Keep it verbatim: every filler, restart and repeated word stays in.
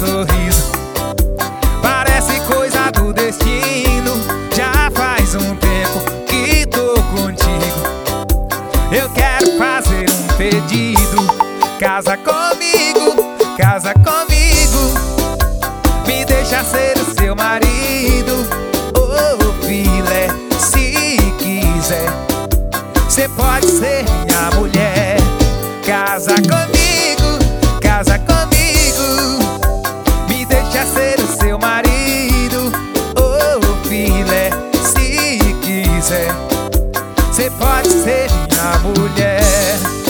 sorriso. Parece coisa do destino. Já faz um tempo que tô contigo. Eu quero fazer um pedido. Casa comigo, casa comigo. Me deixa ser o seu marido. Oh, filé, se quiser, cê pode ser minha mulher. Casa comigo, casa comigo. Me deixa ser o seu marido. Oh, filé, se quiser, cê pode ser minha mulher.